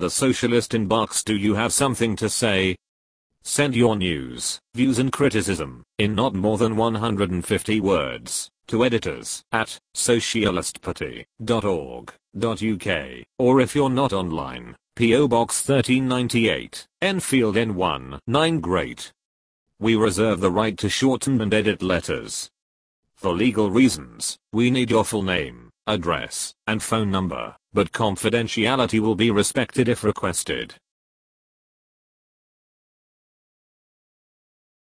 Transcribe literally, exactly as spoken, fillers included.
The Socialist Inbox. Do you have something to say? Send your news, views and criticism, in not more than one hundred fifty words, to editors at socialist party dot org dot U K, or if you're not online, P O Box thirteen ninety-eight, Enfield N one nine. Great. We reserve the right to shorten and edit letters. For legal reasons, we need your full name, address, and phone number, but confidentiality will be respected if requested.